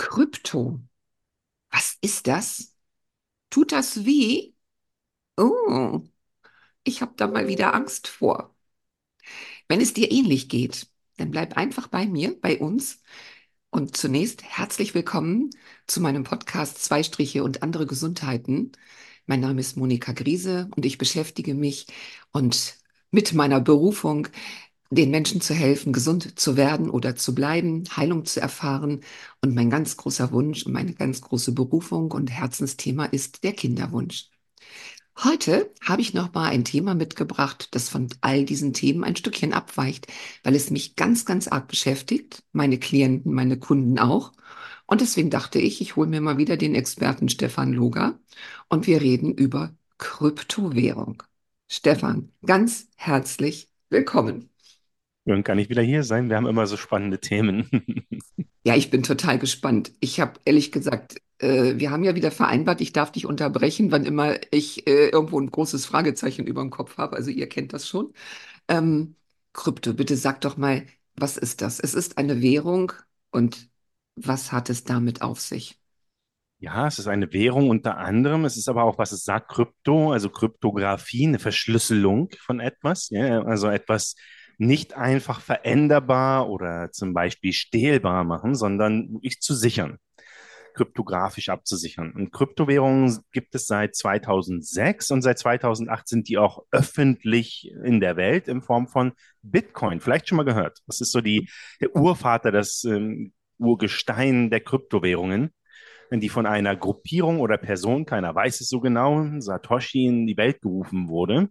Krypto. Was ist das? Tut das weh? Oh, ich habe da mal wieder Angst vor. Wenn es dir ähnlich geht, dann bleib einfach bei mir, bei uns. Und zunächst herzlich willkommen zu meinem Podcast Zwei Striche und andere Gesundheiten. Mein Name ist Monika Griese und ich beschäftige mich und mit meiner Berufung den Menschen zu helfen, gesund zu werden oder zu bleiben, Heilung zu erfahren. Und mein ganz großer Wunsch und meine ganz große Berufung und Herzensthema ist der Kinderwunsch. Heute habe ich noch mal ein Thema mitgebracht, das von all diesen Themen ein Stückchen abweicht, weil es mich ganz, ganz arg beschäftigt, meine Klienten, meine Kunden auch. Und deswegen dachte ich, ich hole mir mal wieder den Experten Stefan Loger und wir reden über Kryptowährung. Stefan, ganz herzlich willkommen. Dann kann ich wieder hier sein. Wir haben immer so spannende Themen. Ja, ich bin total gespannt. Ich habe ehrlich gesagt, wir haben ja wieder vereinbart, ich darf dich unterbrechen, wann immer ich irgendwo ein großes Fragezeichen über dem Kopf habe. Also ihr kennt das schon. Ähm, Krypto, bitte sag doch mal, was ist das? Es ist eine Währung und was hat es damit auf sich? Ja, es ist eine Währung unter anderem. Es ist aber auch, was es sagt, Krypto, also Kryptographie, eine Verschlüsselung von etwas. Ja, also etwas nicht einfach veränderbar oder zum Beispiel stählbar machen, sondern wirklich zu sichern, kryptografisch abzusichern. Und Kryptowährungen gibt es seit 2006 und seit 2008 sind die auch öffentlich in der Welt in Form von Bitcoin. Vielleicht schon mal gehört. Das ist so der Urvater, das Urgestein der Kryptowährungen, die von einer Gruppierung oder Person, keiner weiß es so genau, Satoshi in die Welt gerufen wurde.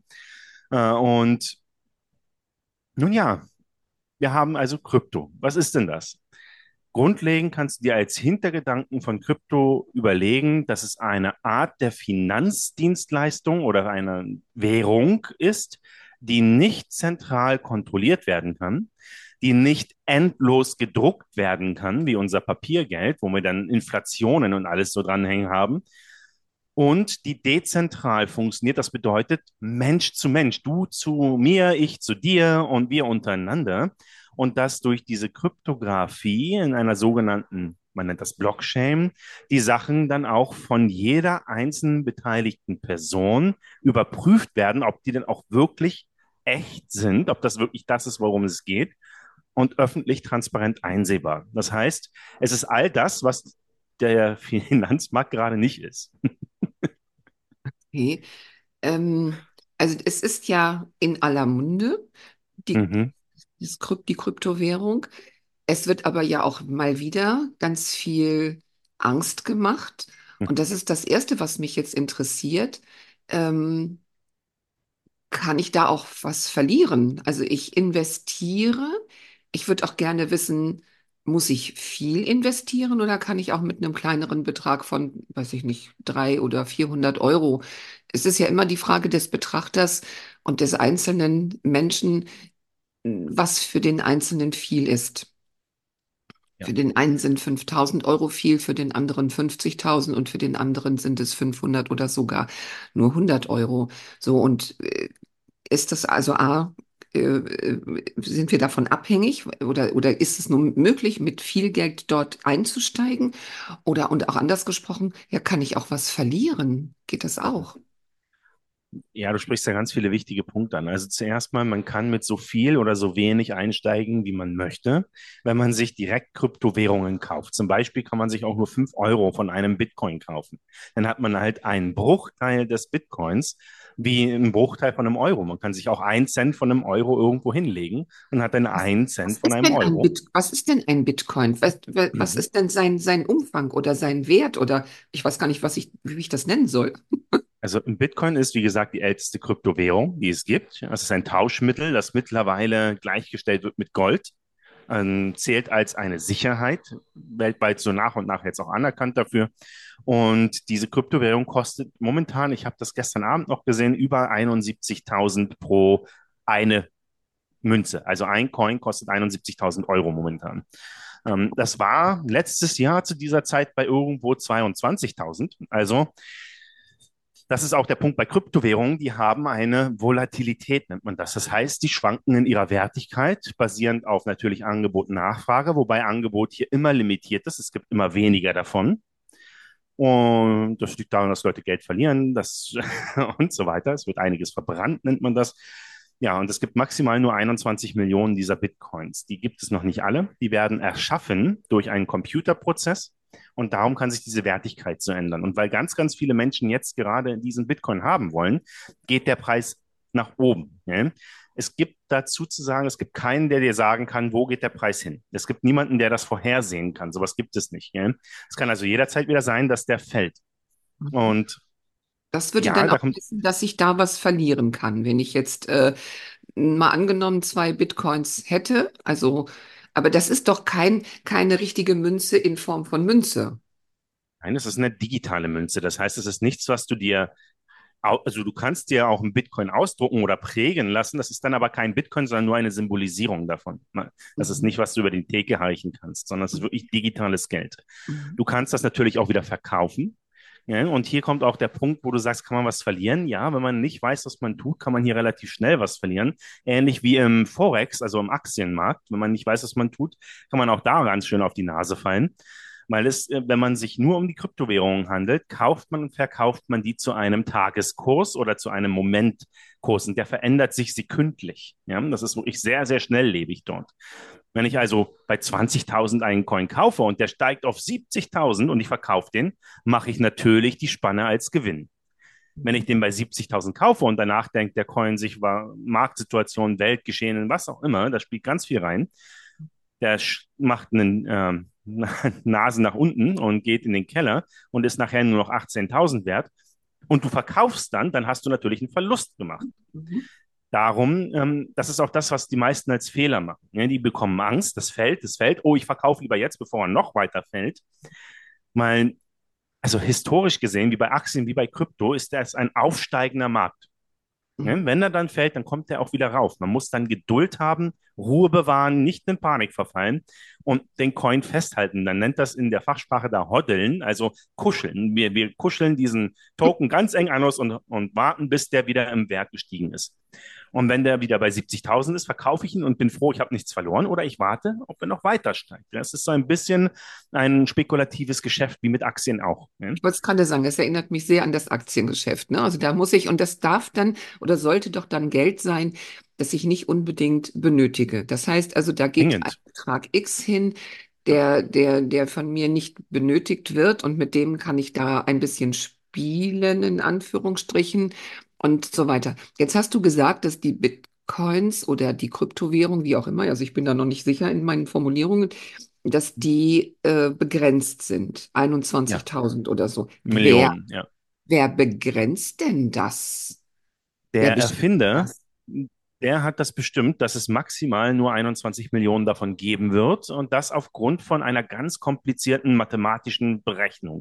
Und nun ja, wir haben also Krypto. Was ist denn das? Grundlegend kannst du dir als Hintergedanken von Krypto überlegen, dass es eine Art der Finanzdienstleistung oder eine Währung ist, die nicht zentral kontrolliert werden kann, die nicht endlos gedruckt werden kann, wie unser Papiergeld, wo wir dann Inflationen und alles so dranhängen haben, und die dezentral funktioniert. Das bedeutet Mensch zu Mensch, du zu mir, ich zu dir und wir untereinander. Und das durch diese Kryptographie in einer sogenannten, man nennt das Blockchain, die Sachen dann auch von jeder einzelnen beteiligten Person überprüft werden, ob die denn auch wirklich echt sind, ob das wirklich das ist, worum es geht, und öffentlich transparent einsehbar. Das heißt, es ist all das, was der Finanzmarkt gerade nicht ist. Okay. Also es ist ja in aller Munde, die, Mhm. die Kryptowährung. Es wird aber ja auch mal wieder ganz viel Angst gemacht. Und das ist das Erste, was mich jetzt interessiert. Ähm, Kann ich da auch was verlieren? Also ich investiere. Ich würde auch gerne wissen, muss ich viel investieren oder kann ich auch mit einem kleineren Betrag von, weiß ich nicht, 300 oder 400 Euro? Es ist ja immer die Frage des Betrachters und des einzelnen Menschen, was für den Einzelnen viel ist. Ja. Für den einen sind 5.000 Euro viel, für den anderen 50.000 und für den anderen sind es 500 oder sogar nur 100 Euro. So, und ist das also A, sind wir davon abhängig oder ist es nun möglich, mit viel Geld dort einzusteigen? Oder und auch anders gesprochen, ja, kann ich auch was verlieren? Geht das auch? Ja, du sprichst ja ganz viele wichtige Punkte an. Also zuerst mal, man kann mit so viel oder so wenig einsteigen, wie man möchte, wenn man sich direkt Kryptowährungen kauft. Zum Beispiel kann man sich auch nur 5 Euro von einem Bitcoin kaufen. Dann hat man halt einen Bruchteil des Bitcoins, wie ein Bruchteil von einem Euro. Man kann sich auch 1 Cent von einem Euro irgendwo hinlegen und hat dann Was, einen was Cent von ist einem denn ein Euro. Was ist denn ein Bitcoin? Was Mhm. ist denn sein Umfang oder sein Wert? Oder ich weiß gar nicht, wie ich das nennen soll. Also ein Bitcoin ist, wie gesagt, die älteste Kryptowährung, die es gibt. Es ist ein Tauschmittel, das mittlerweile gleichgestellt wird mit Gold, zählt als eine Sicherheit, weltweit so nach und nach jetzt auch anerkannt dafür. Und diese Kryptowährung kostet momentan, ich habe das gestern Abend noch gesehen, über 71.000 pro eine Münze. Also ein Coin kostet 71.000 Euro momentan. Das war letztes Jahr zu dieser Zeit bei irgendwo 22.000. Also Das ist auch der Punkt bei Kryptowährungen. Die haben eine Volatilität, nennt man das. Das heißt, die schwanken in ihrer Wertigkeit, basierend auf natürlich Angebot und Nachfrage, wobei Angebot hier immer limitiert ist. Es gibt immer weniger davon. Und das liegt daran, dass Leute Geld verlieren, das und so weiter. Es wird einiges verbrannt, nennt man das. Ja, und es gibt maximal nur 21 Millionen dieser Bitcoins. Die gibt es noch nicht alle. Die werden erschaffen durch einen Computerprozess. Und darum kann sich diese Wertigkeit so ändern. Und weil ganz, ganz viele Menschen jetzt gerade diesen Bitcoin haben wollen, geht der Preis nach oben. Ja? Es gibt dazu zu sagen, es gibt keinen, der dir sagen kann, wo geht der Preis hin. Es gibt niemanden, der das vorhersehen kann. Sowas gibt es nicht. Ja? Es kann also jederzeit wieder sein, dass der fällt. Und Das würde ja, dann da auch kommt heißen, dass ich da was verlieren kann, wenn ich jetzt mal angenommen 2 Bitcoins hätte. Also, aber das ist doch keine richtige Münze in Form von Münze. nein, es ist eine digitale Münze. Das heißt, es ist nichts, was du dir, also du kannst dir auch einen Bitcoin ausdrucken oder prägen lassen. Das ist dann aber kein Bitcoin, sondern nur eine Symbolisierung davon. Das ist Mhm. nicht, was du über die Theke reichen kannst, sondern es ist wirklich digitales Geld. Mhm. Du kannst das natürlich auch wieder verkaufen. Ja, und hier kommt auch der Punkt, wo du sagst, kann man was verlieren? Ja, wenn man nicht weiß, was man tut, kann man hier relativ schnell was verlieren. Ähnlich wie im Forex, also im Aktienmarkt. Wenn man nicht weiß, was man tut, kann man auch da ganz schön auf die Nase fallen. Weil es, wenn man sich nur um die Kryptowährungen handelt, kauft man und verkauft man die zu einem Tageskurs oder zu einem Momentkurs. Und der verändert sich sekündlich. Ja, das ist wirklich sehr, sehr schnelllebig dort. Wenn ich also bei 20.000 einen Coin kaufe und der steigt auf 70.000 und ich verkaufe den, mache ich natürlich die Spanne als Gewinn. Wenn ich den bei 70.000 kaufe und danach denkt der Coin sich war Marktsituation, Weltgeschehen, was auch immer, da spielt ganz viel rein. Der macht einen Nase nach unten und geht in den Keller und ist nachher nur noch 18.000 wert. Und du verkaufst dann hast du natürlich einen Verlust gemacht. Mhm. Darum, das ist auch das, was die meisten als Fehler machen. Ja, die bekommen Angst, das fällt, oh, ich verkaufe lieber jetzt, bevor er noch weiter fällt. Weil, also historisch gesehen, wie bei Aktien, wie bei Krypto, ist das ein aufsteigender Markt. Mhm. Ne? Wenn er dann fällt, dann kommt er auch wieder rauf. Man muss dann Geduld haben, Ruhe bewahren, nicht in Panik verfallen und den Coin festhalten. Dann nennt das in der Fachsprache da Hoddeln, also kuscheln. Wir kuscheln diesen Token ganz eng an uns und warten, bis der wieder im Wert gestiegen ist. Und wenn der wieder bei 70.000 ist, verkaufe ich ihn und bin froh, ich habe nichts verloren oder ich warte, ob er noch weiter steigt. Das ist so ein bisschen ein spekulatives Geschäft wie mit Aktien auch. Ne? Ich wollte es gerade sagen, das erinnert mich sehr an das Aktiengeschäft, ne? Also da muss ich, und das darf dann oder sollte doch dann Geld sein, das ich nicht unbedingt benötige. Das heißt also, da geht ein Dringend. Betrag X hin, der von mir nicht benötigt wird und mit dem kann ich da ein bisschen spielen, in Anführungsstrichen und so weiter. Jetzt hast du gesagt, dass die Bitcoins oder die Kryptowährung, wie auch immer, also ich bin da noch nicht sicher in meinen Formulierungen, dass die begrenzt sind, Ja, 21.000 oder so. Millionen, ja. Wer begrenzt denn das? Wer Der bestimmt Erfinder, das? der hat das bestimmt, dass es maximal nur 21 Millionen davon geben wird und das aufgrund von einer ganz komplizierten mathematischen Berechnung.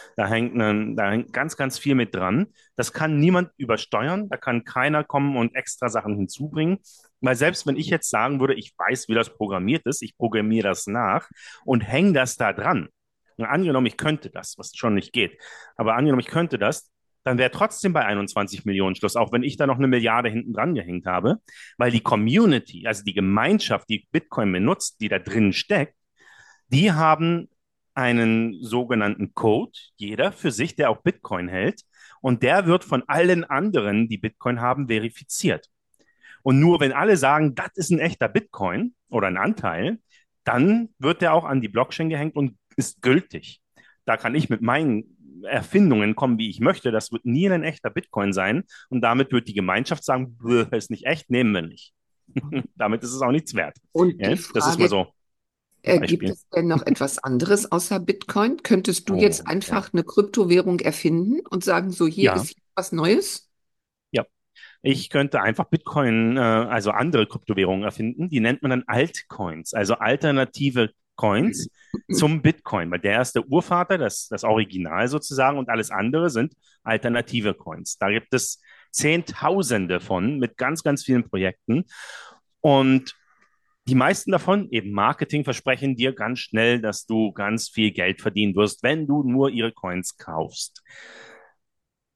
Da hängt ganz, ganz viel mit dran. Das kann niemand übersteuern, da kann keiner kommen und extra Sachen hinzubringen, weil selbst wenn ich jetzt sagen würde, ich weiß, wie das programmiert ist, ich programmiere das nach und hänge das da dran. Und angenommen, ich könnte das, was schon nicht geht, aber angenommen, ich könnte das, dann wäre trotzdem bei 21 Millionen Schluss, auch wenn ich da noch eine Milliarde hinten dran gehängt habe, weil die Community, also die Gemeinschaft, die Bitcoin benutzt, die da drin steckt, die haben einen sogenannten Code, jeder für sich, der auch Bitcoin hält, und der wird von allen anderen, die Bitcoin haben, verifiziert. Und nur wenn alle sagen, das ist ein echter Bitcoin oder ein Anteil, dann wird der auch an die Blockchain gehängt und ist gültig. Da kann ich mit meinen Erfindungen kommen, wie ich möchte. Das wird nie ein echter Bitcoin sein. Und damit wird die Gemeinschaft sagen, ist nicht echt, nehmen wir nicht. Damit ist es auch nichts wert. Und die Ja, das ist mal Frage, so ein gibt Beispiel. es denn noch etwas anderes außer Bitcoin? Könntest du jetzt Oh, ja. einfach eine Kryptowährung erfinden und sagen, so hier Ja, ist was Neues? ja. Ich könnte einfach Bitcoin, also andere Kryptowährungen erfinden. Die nennt man dann Altcoins, also alternative Coins zum Bitcoin, weil der ist der Urvater, das Original sozusagen, und alles andere sind alternative Coins. Da gibt es Zehntausende von mit ganz, ganz vielen Projekten. Und die meisten davon, eben Marketing, versprechen dir ganz schnell, dass du ganz viel Geld verdienen wirst, wenn du nur ihre Coins kaufst.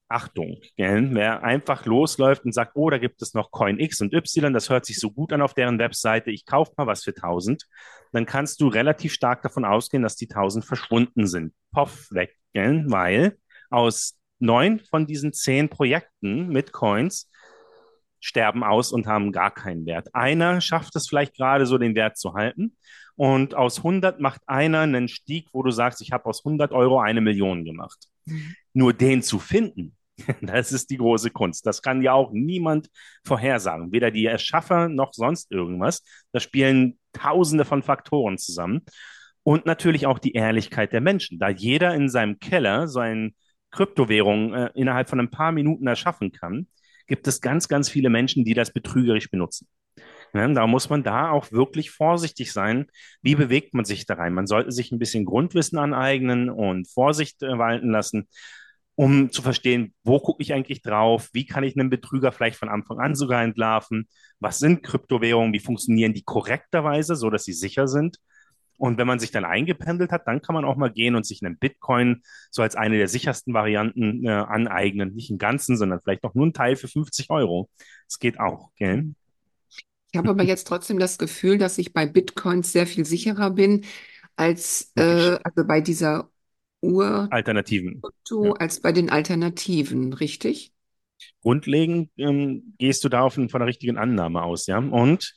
Achtung, gell? Wer einfach losläuft und sagt, oh, da gibt es noch Coin X und Y, das hört sich so gut an auf deren Webseite, ich kaufe mal was für 1000, dann kannst du relativ stark davon ausgehen, dass die 1000 verschwunden sind. Poff, weg, gell? Weil aus 9 von diesen 10 Projekten mit Coins sterben aus und haben gar keinen Wert. Einer schafft es vielleicht gerade so, den Wert zu halten. Und aus 100 macht einer einen Stieg, wo du sagst, ich habe aus 100 € 1 Million gemacht. Mhm. Nur den zu finden, das ist die große Kunst. Das kann ja auch niemand vorhersagen. Weder die Erschaffer noch sonst irgendwas. Da spielen Tausende von Faktoren zusammen. Und natürlich auch die Ehrlichkeit der Menschen. Da jeder in seinem Keller so eine Kryptowährung innerhalb von ein paar Minuten erschaffen kann, gibt es ganz, ganz viele Menschen, die das betrügerisch benutzen. Ja, da muss man da auch wirklich vorsichtig sein. Wie bewegt man sich da rein? Man sollte sich ein bisschen Grundwissen aneignen und Vorsicht walten lassen, um zu verstehen, wo gucke ich eigentlich drauf? Wie kann ich einen Betrüger vielleicht von Anfang an sogar entlarven? Was sind Kryptowährungen? Wie funktionieren die korrekterweise, so dass sie sicher sind? Und wenn man sich dann eingependelt hat, dann kann man auch mal gehen und sich einen Bitcoin so als eine der sichersten Varianten aneignen. Nicht im Ganzen, sondern vielleicht auch nur einen Teil für 50 €. Das geht auch, gell? Ich habe aber jetzt trotzdem das Gefühl, dass ich bei Bitcoins sehr viel sicherer bin als Logisch. also bei dieser Alternativen. Urkrypto Ja. als bei den Alternativen, richtig? Grundlegend gehst du da von der richtigen Annahme aus, ja. Und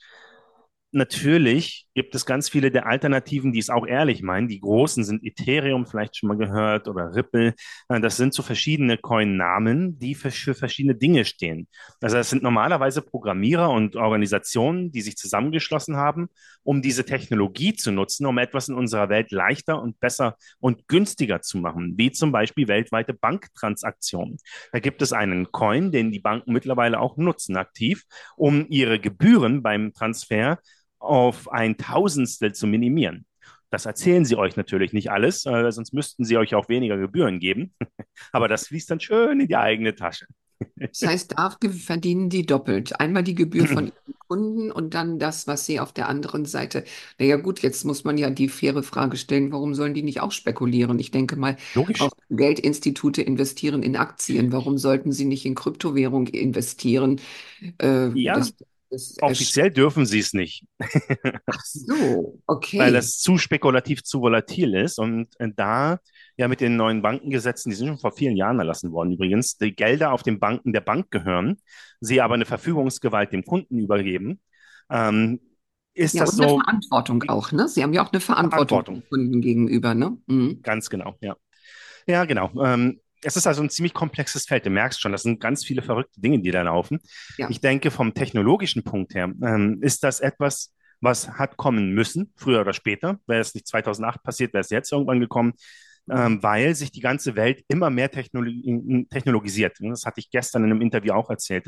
natürlich gibt es ganz viele der Alternativen, die es auch ehrlich meinen. Die großen sind Ethereum, vielleicht schon mal gehört, oder Ripple. Das sind so verschiedene Coin-Namen, die für verschiedene Dinge stehen. Also das sind normalerweise Programmierer und Organisationen, die sich zusammengeschlossen haben, um diese Technologie zu nutzen, um etwas in unserer Welt leichter und besser und günstiger zu machen, wie zum Beispiel weltweite Banktransaktionen. Da gibt es einen Coin, den die Banken mittlerweile auch nutzen, aktiv, um ihre Gebühren beim Transfer auf ein Tausendstel zu minimieren. Das erzählen sie euch natürlich nicht alles, sonst müssten sie euch auch weniger Gebühren geben. Aber das fließt dann schön in die eigene Tasche. Das heißt, da verdienen die doppelt. Einmal die Gebühr von ihren Kunden und dann das, was sie auf der anderen Seite. Naja, gut, jetzt muss man ja die faire Frage stellen, warum sollen die nicht auch spekulieren? Ich denke mal, Logisch. auch Geldinstitute investieren in Aktien. Warum sollten sie nicht in Kryptowährung investieren? Äh, Ja, das, das offiziell dürfen sie es nicht, Ach so, weil okay. das zu spekulativ, zu volatil ist. Und da ja mit den neuen Bankengesetzen, die sind schon vor vielen Jahren erlassen worden übrigens, die Gelder auf den Banken der Bank gehören, sie aber eine Verfügungsgewalt dem Kunden übergeben, ähm, ist Ja, das und eine so Verantwortung die auch, ne? Sie haben ja auch eine Verantwortung Verantwortung. den Kunden gegenüber, ne? Mhm. Ganz genau, ja. Ja, genau. Es ist also ein ziemlich komplexes Feld. Du merkst schon, das sind ganz viele verrückte Dinge, die da laufen. Ja. Ich denke, vom technologischen Punkt her ist das etwas, was hat kommen müssen, früher oder später. Wäre es nicht 2008 passiert, wäre es jetzt irgendwann gekommen, weil sich die ganze Welt immer mehr technologisiert. Das hatte ich gestern in einem Interview auch erzählt.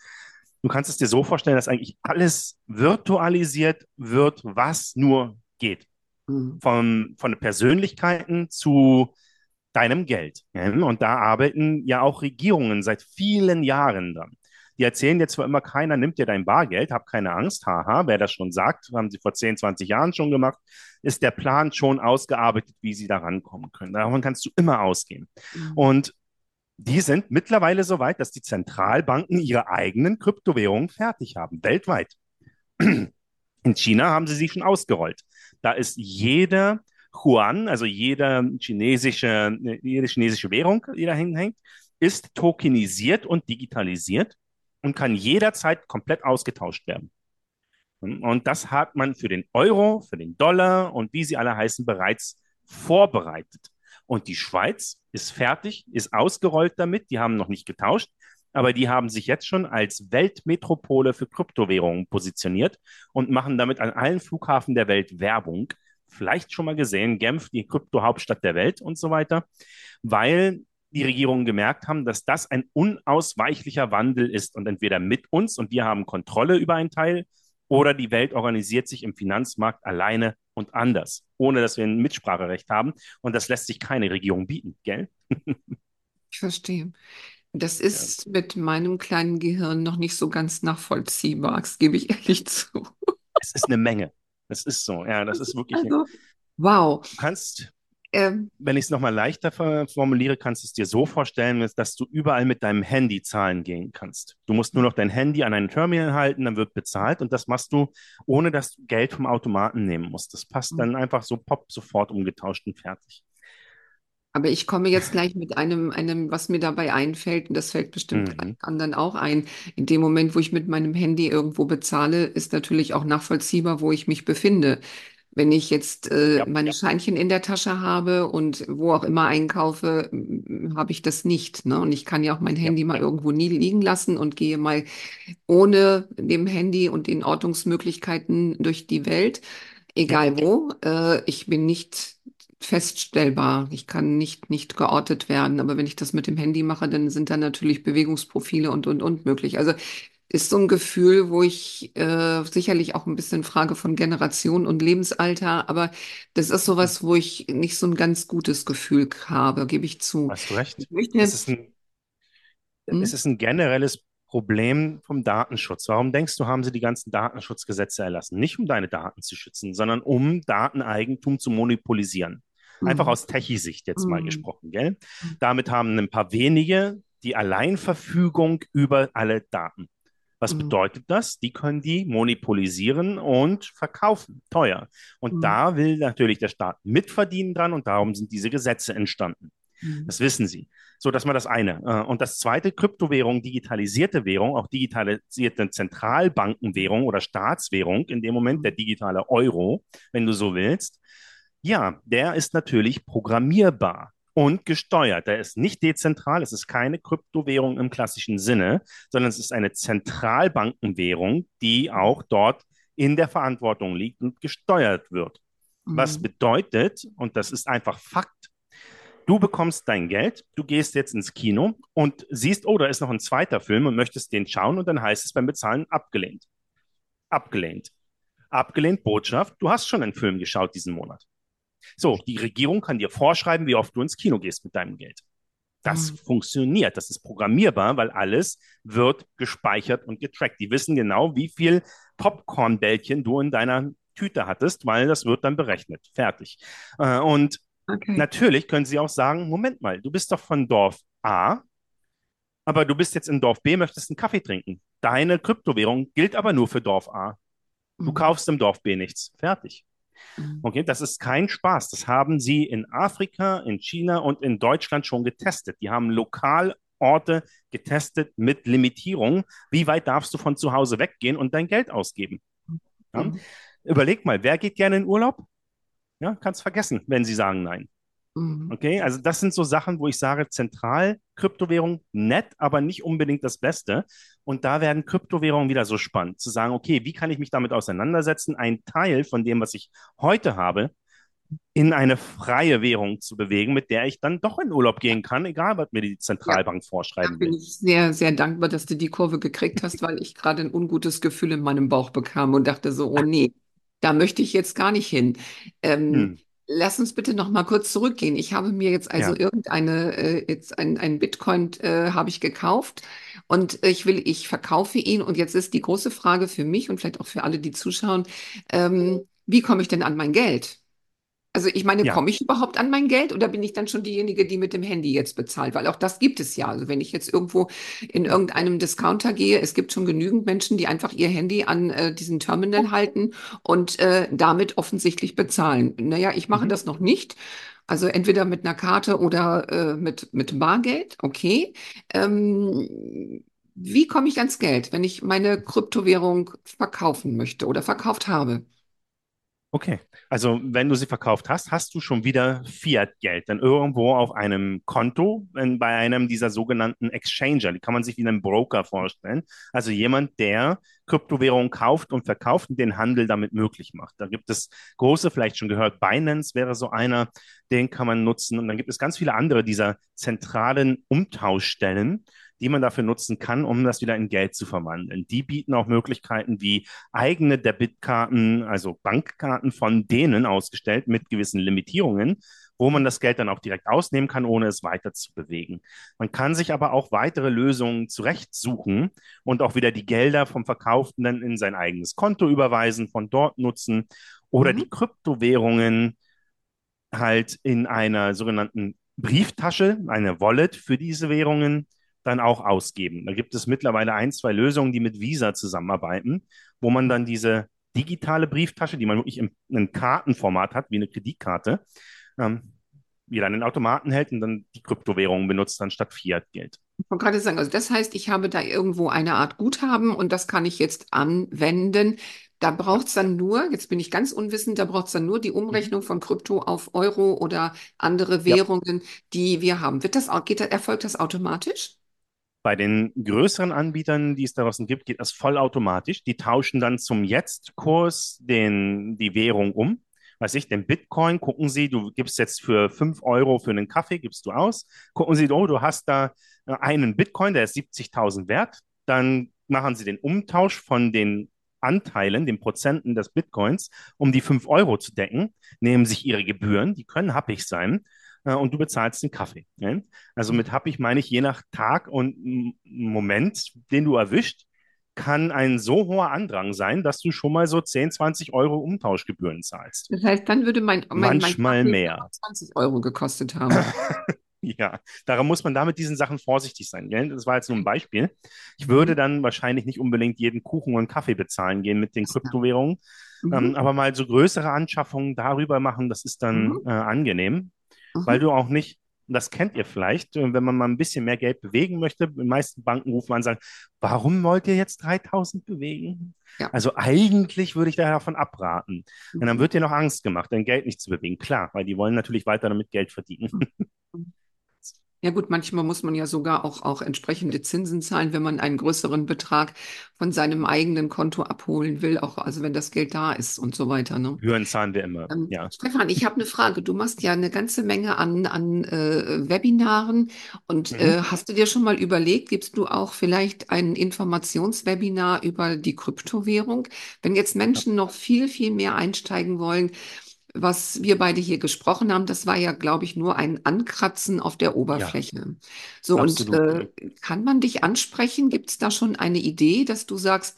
Du kannst es dir so vorstellen, dass eigentlich alles virtualisiert wird, was nur geht. Mhm. Von den Persönlichkeiten zu deinem Geld. Ja? Und da arbeiten ja auch Regierungen seit vielen Jahren dran. Die erzählen dir zwar immer, keiner nimmt dir dein Bargeld, hab keine Angst, haha, wer das schon sagt, haben sie vor 10, 20 Jahren schon gemacht, ist der Plan schon ausgearbeitet, wie sie da rankommen können. Davon kannst du immer ausgehen. Mhm. Und die sind mittlerweile so weit, dass die Zentralbanken ihre eigenen Kryptowährungen fertig haben, weltweit. In China haben sie sie schon ausgerollt. Da ist jeder Yuan, also jede chinesische Währung, die da hinhängt, ist tokenisiert und digitalisiert und kann jederzeit komplett ausgetauscht werden. Und das hat man für den Euro, für den Dollar und wie sie alle heißen, bereits vorbereitet. Und die Schweiz ist fertig, ist ausgerollt damit. Die haben noch nicht getauscht, aber die haben sich jetzt schon als Weltmetropole für Kryptowährungen positioniert und machen damit an allen Flughafen der Welt Werbung. Vielleicht schon mal gesehen, Genf, die Krypto-Hauptstadt der Welt und so weiter, weil die Regierungen gemerkt haben, dass das ein unausweichlicher Wandel ist und entweder mit uns und wir haben Kontrolle über einen Teil oder die Welt organisiert sich im Finanzmarkt alleine und anders, ohne dass wir ein Mitspracherecht haben. Und das lässt sich keine Regierung bieten, gell? Ich verstehe. Das Ja. ist mit meinem kleinen Gehirn noch nicht so ganz nachvollziehbar, das gebe ich ehrlich zu. Es ist eine Menge. Das ist so, ja, das ist wirklich, du Also, wow. kannst, Ähm, Wenn ich es nochmal leichter formuliere, kannst du es dir so vorstellen, dass du überall mit deinem Handy zahlen gehen kannst. Du musst nur noch dein Handy an ein Terminal halten, dann wird bezahlt und das machst du, ohne dass du Geld vom Automaten nehmen musst. Das passt dann einfach so, pop, sofort umgetauscht und fertig. Aber ich komme jetzt gleich mit was mir dabei einfällt, und das fällt bestimmt Mhm. anderen auch ein. In dem Moment, wo ich mit meinem Handy irgendwo bezahle, ist natürlich auch nachvollziehbar, wo ich mich befinde. Wenn ich jetzt Ja, meine Scheinchen in der Tasche habe und wo auch immer einkaufe, habe ich das nicht, ne? Und ich kann ja auch mein ja. Handy mal irgendwo nie liegen lassen und gehe mal ohne dem Handy und den Ortungsmöglichkeiten durch die Welt, Ja. egal wo. Ich bin nicht feststellbar. Ich kann nicht geortet werden. Aber wenn ich das mit dem Handy mache, dann sind da natürlich Bewegungsprofile und möglich. Also ist so ein Gefühl, wo ich sicherlich auch ein bisschen Frage von Generation und Lebensalter, aber das ist sowas, wo ich nicht so ein ganz gutes Gefühl habe, gebe ich zu. Hast du Ich recht. möchte, hm? Es ist ein generelles Problem vom Datenschutz. Warum denkst du, haben sie die ganzen Datenschutzgesetze erlassen? Nicht um deine Daten zu schützen, sondern um Dateneigentum zu monopolisieren. Einfach Hm, aus Techie-Sicht jetzt mal hm, gesprochen, gell? Damit haben ein paar wenige die Alleinverfügung über alle Daten. Was hm, bedeutet das? Die können die monopolisieren und verkaufen, teuer. Und hm, da will natürlich der Staat mitverdienen dran und darum sind diese Gesetze entstanden. hm, Das wissen sie. So, das war das eine. Und das zweite, Kryptowährung, digitalisierte Währung, auch digitalisierte Zentralbankenwährung oder Staatswährung, in dem Moment der hm, digitale Euro, wenn du so willst. Ja, der ist natürlich programmierbar und gesteuert. Der ist nicht dezentral, es ist keine Kryptowährung im klassischen Sinne, sondern es ist eine Zentralbankenwährung, die auch dort in der Verantwortung liegt und gesteuert wird. Was hm, bedeutet, und das ist einfach Fakt, du bekommst dein Geld, du gehst jetzt ins Kino und siehst, oh, da ist noch ein zweiter Film und möchtest den schauen und dann heißt es beim Bezahlen abgelehnt. Abgelehnt. Abgelehnt, Botschaft, du hast schon einen Film geschaut diesen Monat. So, die Regierung kann dir vorschreiben, wie oft du ins Kino gehst mit deinem Geld. Das hm, funktioniert, das ist programmierbar, weil alles wird gespeichert und getrackt. Die wissen genau, wie viel Popcornbällchen du in deiner Tüte hattest, weil das wird dann berechnet. Fertig. Und okay. natürlich können sie auch sagen, Moment mal, du bist doch von Dorf A, aber du bist jetzt in Dorf B, möchtest einen Kaffee trinken. Deine Kryptowährung gilt aber nur für Dorf A. Du Hm, kaufst im Dorf B nichts. Fertig. hm, Okay, das ist kein Spaß. Das haben sie in Afrika, in China und in Deutschland schon getestet. Die haben Lokalorte getestet mit Limitierung. Wie weit darfst du von zu Hause weggehen und dein Geld ausgeben? Ja? hm, Überleg mal, wer geht gerne in Urlaub? Ja, kannst vergessen, wenn sie sagen nein. hm. Okay, also das sind so Sachen, wo ich sage, zentral Kryptowährung nett, aber nicht unbedingt das Beste. Und da werden Kryptowährungen wieder so spannend, zu sagen, okay, wie kann ich mich damit auseinandersetzen, einen Teil von dem, was ich heute habe, in eine freie Währung zu bewegen, mit der ich dann doch in Urlaub gehen kann, egal was mir die Ja, Zentralbank da vorschreiben bin will. ich sehr, sehr dankbar, dass du die Kurve gekriegt hast, weil ich gerade ein ungutes Gefühl in meinem Bauch bekam und dachte so, oh nee, da möchte ich jetzt gar nicht hin. Hm, Lass uns bitte noch mal kurz zurückgehen. Ich habe mir jetzt also ja, jetzt ein Bitcoin habe ich gekauft und ich verkaufe ihn und jetzt ist die große Frage für mich und vielleicht auch für alle, die zuschauen, wie komme ich denn an mein Geld? Also ich meine, ja, komme ich überhaupt an mein Geld oder bin ich dann schon diejenige, die mit dem Handy jetzt bezahlt? Weil auch das gibt es ja. Also wenn ich jetzt irgendwo in ja. irgendeinem Discounter gehe, es gibt schon genügend Menschen, die einfach ihr Handy an diesen Terminal halten und damit offensichtlich bezahlen. Naja, ich mache Mhm. das noch nicht. Also entweder mit einer Karte oder mit Bargeld. Okay. Wie komme ich ans Geld, wenn ich meine Kryptowährung verkaufen möchte oder verkauft habe? Okay, also wenn du sie verkauft hast, hast du schon wieder Fiat-Geld, dann irgendwo auf einem Konto bei einem dieser sogenannten Exchanger. Die kann man sich wie einen Broker vorstellen. Also jemand, der Kryptowährungen kauft und verkauft und den Handel damit möglich macht. Da gibt es große, vielleicht schon gehört, Binance wäre so einer, den kann man nutzen. Und dann gibt es ganz viele andere dieser zentralen Umtauschstellen, die man dafür nutzen kann, um das wieder in Geld zu verwandeln. Die bieten auch Möglichkeiten wie eigene Debitkarten, also Bankkarten von denen ausgestellt mit gewissen Limitierungen, wo man das Geld dann auch direkt ausnehmen kann, ohne es weiter zu bewegen. Man kann sich aber auch weitere Lösungen zurechtsuchen und auch wieder die Gelder vom Verkauften dann in sein eigenes Konto überweisen, von dort nutzen oder Mhm. die Kryptowährungen halt in einer sogenannten Brieftasche, eine Wallet für diese Währungen dann auch ausgeben. Da gibt es mittlerweile ein, zwei Lösungen, die mit Visa zusammenarbeiten, wo man dann diese digitale Brieftasche, die man wirklich im einem Kartenformat hat, wie eine Kreditkarte, ähm, wieder an den Automaten hält und dann die Kryptowährungen benutzt anstatt Fiat-Geld. Ich wollte gerade sagen, also das heißt, ich habe da irgendwo eine Art Guthaben und das kann ich jetzt anwenden. Da braucht es dann nur, jetzt bin ich ganz unwissend, da braucht es dann nur die Mhm. Umrechnung von Krypto auf Euro oder andere Ja, Währungen, die wir haben. Erfolgt das automatisch? bei den größeren Anbietern, die es da draußen gibt, geht das vollautomatisch. Die tauschen dann zum Jetzt-Kurs die Währung um. Weiß ich, den Bitcoin, gucken Sie, du gibst jetzt für 5 Euro für einen Kaffee, gibst du aus. Gucken Sie, oh, du hast da einen Bitcoin, der ist 70.000 wert. Dann machen Sie den Umtausch von den Anteilen, den Prozenten des Bitcoins, um die 5 Euro zu decken, nehmen sich Ihre Gebühren, die können happig sein, und du bezahlst den Kaffee. Ja? Also mit happig meine ich, je nach Tag und Moment, den du erwischt, kann ein so hoher Andrang sein, dass du schon mal so 10, 20 Euro Umtauschgebühren zahlst. Das heißt, dann würde mein Manchmal Kaffee vielleicht mehr. 20 Euro gekostet haben. Ja, daran muss man da mit diesen Sachen vorsichtig sein. Gell? Das war jetzt nur ein Beispiel. Ich würde Mhm. dann wahrscheinlich nicht unbedingt jeden Kuchen und Kaffee bezahlen gehen mit den Ja. Kryptowährungen, Mhm. aber mal so größere Anschaffungen darüber machen, das ist dann Mhm. angenehm, weil Mhm. du auch nicht, das kennt ihr vielleicht, wenn man mal ein bisschen mehr Geld bewegen möchte, die meisten Banken rufen an und sagen, warum wollt ihr jetzt 3.000 bewegen? Ja. Also eigentlich würde ich da davon abraten. Und dann Mhm. wird dir noch Angst gemacht, dein Geld nicht zu bewegen. Klar, weil die wollen natürlich weiter damit Geld verdienen. Mhm. Ja gut, manchmal muss man ja sogar auch entsprechende Zinsen zahlen, wenn man einen größeren Betrag von seinem eigenen Konto abholen will, auch also wenn das Geld da ist und so weiter, ne? Gebühren zahlen wir immer, ja. Stefan, ich habe eine Frage. Du machst ja eine ganze Menge an Webinaren und Mhm. hast du dir schon mal überlegt, gibst du auch vielleicht ein Informationswebinar über die Kryptowährung? Wenn jetzt Menschen noch viel mehr einsteigen wollen, was wir beide hier gesprochen haben, das war ja, glaube ich, nur ein Ankratzen auf der Ja, Oberfläche. So, und absolut. kann man dich ansprechen? Gibt es da schon eine Idee, dass du sagst,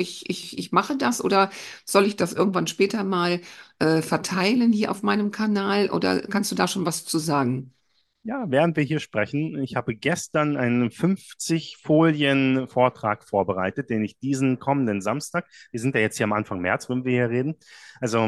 ich mache das oder soll ich das irgendwann später mal verteilen hier auf meinem Kanal oder kannst du da schon was zu sagen? Ja, während wir hier sprechen, ich habe gestern einen 50 Folien Vortrag vorbereitet, den ich diesen kommenden Samstag, wir sind ja jetzt hier am Anfang März, wenn wir hier reden, also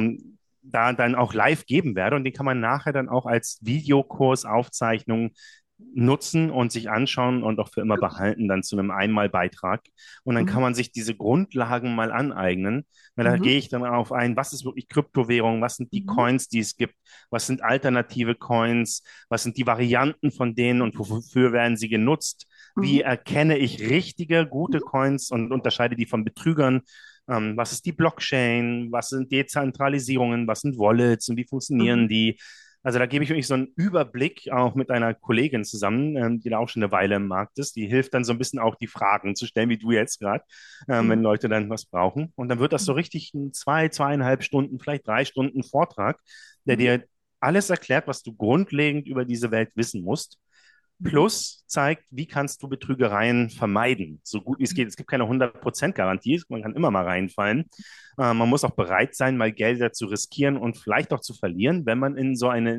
da dann auch live geben werde und den kann man nachher dann auch als Videokurs, Aufzeichnung nutzen und sich anschauen und auch für immer behalten, dann zu einem Einmalbeitrag. Und dann kann Mhm. man sich diese Grundlagen mal aneignen, weil da Mhm. gehe ich dann auf ein, was ist wirklich Kryptowährung, was sind die Mhm. Coins, die es gibt, was sind alternative Coins, was sind die Varianten von denen und wofür werden sie genutzt? Wie Mhm. erkenne ich richtige, gute Mhm. Coins und unterscheide die von Betrügern? Was ist die Blockchain? Was sind Dezentralisierungen? Was sind Wallets und wie funktionieren Mhm. die? Also da gebe ich wirklich so einen Überblick auch mit einer Kollegin zusammen, die da auch schon eine Weile im Markt ist. Die hilft dann so ein bisschen auch die Fragen zu stellen, wie du jetzt gerade, wenn Mhm. Leute dann was brauchen. Und dann wird das so richtig ein 2,5 Stunden, vielleicht 3 Stunden Vortrag, der Mhm. dir alles erklärt, was du grundlegend über diese Welt wissen musst. Mhm. Plus zeigt, wie kannst du Betrügereien vermeiden, so gut wie es Okay. geht. Es gibt keine 100% Garantie, man kann immer mal reinfallen. Man muss auch bereit sein, mal Gelder zu riskieren und vielleicht auch zu verlieren, wenn man in so eine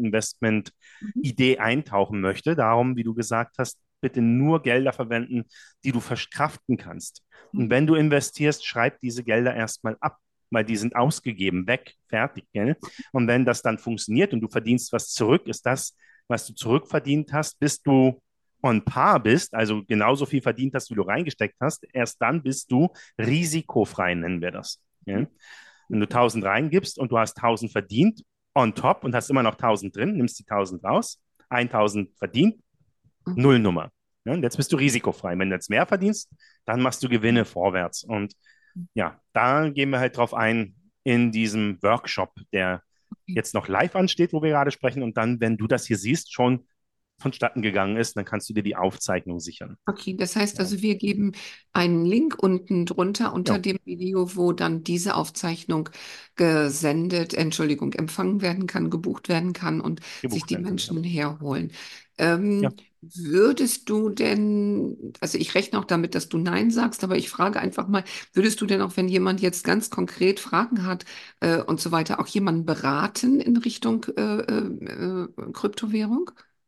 Mhm. Investment-Idee eintauchen möchte. Darum, wie du gesagt hast, bitte nur Gelder verwenden, die du verkraften kannst. Und Mhm. wenn du investierst, schreib diese Gelder erstmal ab, weil die sind ausgegeben, weg, fertig. Gell? Und wenn das dann funktioniert und du verdienst was zurück, ist das, was du zurückverdient hast, bis du on par bist, also genauso viel verdient hast, wie du reingesteckt hast, erst dann bist du risikofrei, nennen wir das. Ja? Wenn du 1.000 reingibst und du hast 1.000 verdient on top und hast immer noch 1.000 drin, nimmst die 1.000 raus, 1.000 verdient, Mhm. Nullnummer. Ja, und jetzt bist du risikofrei. Wenn du jetzt mehr verdienst, dann machst du Gewinne vorwärts. Und ja, da gehen wir halt drauf ein in diesem Workshop, der Okay. jetzt noch live ansteht, wo wir gerade sprechen. Und dann, wenn du das hier siehst, schon vonstatten gegangen ist. Dann kannst du dir die Aufzeichnung sichern. Okay, das heißt Ja, also, wir geben einen Link unten drunter unter ja, dem Video, wo dann diese Aufzeichnung gesendet, Entschuldigung, empfangen werden kann, gebucht werden kann und sich gebucht die werden kann. Ja. Menschen herholen. Ja. Würdest du denn, also ich rechne auch damit, dass du Nein sagst, aber ich frage einfach mal, würdest du denn auch, wenn jemand jetzt ganz konkret Fragen hat und so weiter, auch jemanden beraten in Richtung Kryptowährung?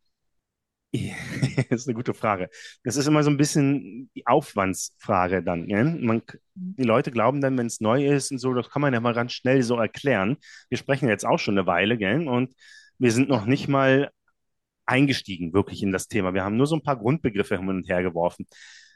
Das ist eine gute Frage. Das ist immer so ein bisschen die Aufwandsfrage dann. Ja? Die Leute glauben dann, wenn es neu ist und so, das kann man ja mal ganz schnell so erklären. Wir sprechen jetzt auch schon eine Weile, gell? Und wir sind noch nicht mal eingestiegen wirklich in das Thema. Wir haben nur so ein paar Grundbegriffe hin und her geworfen.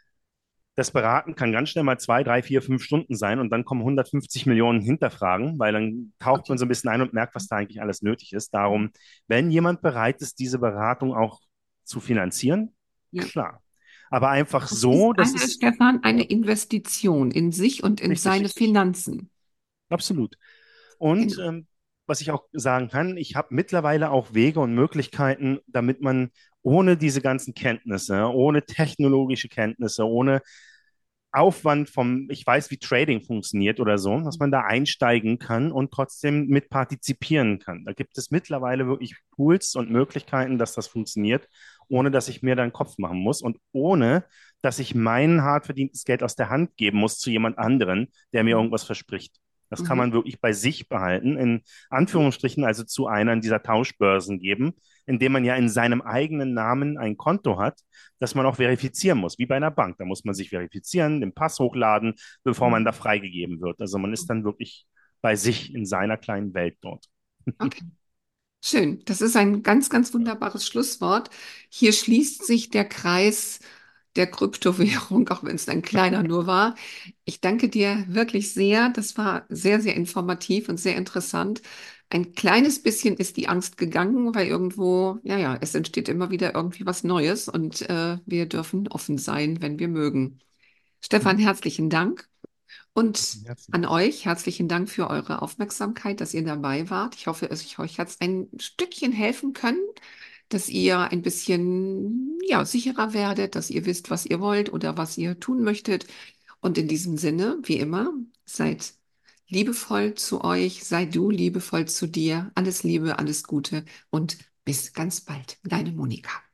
Das Beraten kann ganz schnell mal 2, 3, 4, 5 Stunden sein und dann kommen 150 Millionen Hinterfragen, weil dann taucht man Okay. so ein bisschen ein und merkt, was da eigentlich alles nötig ist. Darum, wenn jemand bereit ist, diese Beratung auch zu finanzieren, Ja. klar. Aber einfach Das ist so, das eine, ist Stefan, eine ja, Investition in sich und in richtig, seine Finanzen. absolut. Und Genau. was ich auch sagen kann, ich habe mittlerweile auch Wege und Möglichkeiten, damit man ohne diese ganzen Kenntnisse, ohne technologische Kenntnisse, ohne Aufwand ich weiß, wie Trading funktioniert oder so, dass man da einsteigen kann und trotzdem mit partizipieren kann. Da gibt es mittlerweile wirklich Tools und Möglichkeiten, dass das funktioniert, ohne dass ich mir da einen Kopf machen muss und ohne, dass ich mein hart verdientes Geld aus der Hand geben muss zu jemand anderen, der mir Mhm. irgendwas verspricht. Das kann Mhm. man wirklich bei sich behalten, in Anführungsstrichen also zu einer dieser Tauschbörsen geben, indem man ja in seinem eigenen Namen ein Konto hat, das man auch verifizieren muss, wie bei einer Bank. Da muss man sich verifizieren, den Pass hochladen, bevor man da Mhm. freigegeben wird. Also man ist dann wirklich bei sich in seiner kleinen Welt dort. Okay. Schön. Das ist ein ganz, ganz wunderbares Schlusswort. Hier schließt sich der Kreis der Kryptowährung, auch wenn es ein kleiner nur war. Ich danke dir wirklich sehr. Das war sehr, sehr informativ und sehr interessant. Ein kleines bisschen ist die Angst gegangen, weil irgendwo, ja, ja, es entsteht immer wieder irgendwie was Neues und wir dürfen offen sein, wenn wir mögen. Stefan, Mhm. herzlichen Dank. Und Von Herzen. an euch herzlichen Dank für eure Aufmerksamkeit, dass ihr dabei wart. Ich hoffe, euch hat es ein Stückchen helfen können, dass ihr ein bisschen, ja, sicherer werdet, dass ihr wisst, was ihr wollt oder was ihr tun möchtet. Und in diesem Sinne, wie immer, seid liebevoll zu euch, sei du liebevoll zu dir. Alles Liebe, alles Gute und bis ganz bald. Deine Monika.